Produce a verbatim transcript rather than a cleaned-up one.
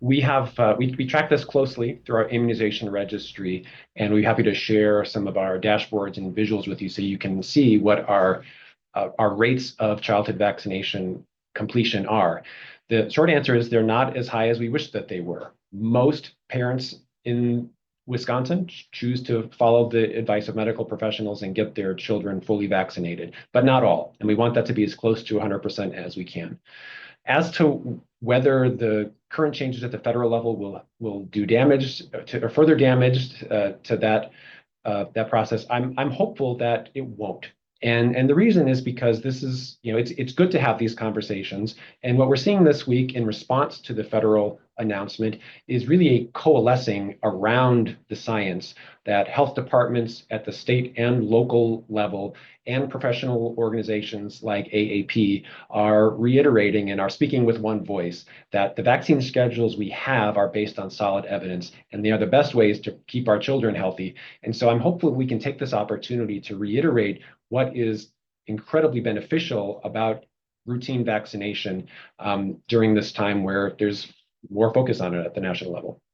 We have uh, we, we track this closely through our immunization registry, and we're happy to share some of our dashboards and visuals with you so you can see what our uh, our rates of childhood vaccination completion are. The short answer is they're not as high as we wish that they were. Most parents in Wisconsin choose to follow the advice of medical professionals and get their children fully vaccinated, but not all. And we want that to be as close to one hundred percent as we can. As to whether the current changes at the federal level will will do damage to, or further damage uh, to that uh, that process, I'm I'm hopeful that it won't. And and the reason is because this is, you know, it's it's good to have these conversations. And what we're seeing this week in response to the federal announcement is really a coalescing around the science that health departments at the state and local level and professional organizations like A A P are reiterating and are speaking with one voice that the vaccine schedules we have are based on solid evidence and they are the best ways to keep our children healthy. And so I'm hopeful we can take this opportunity to reiterate what is incredibly beneficial about routine vaccination um, during this time where there's more focus on it at the national level.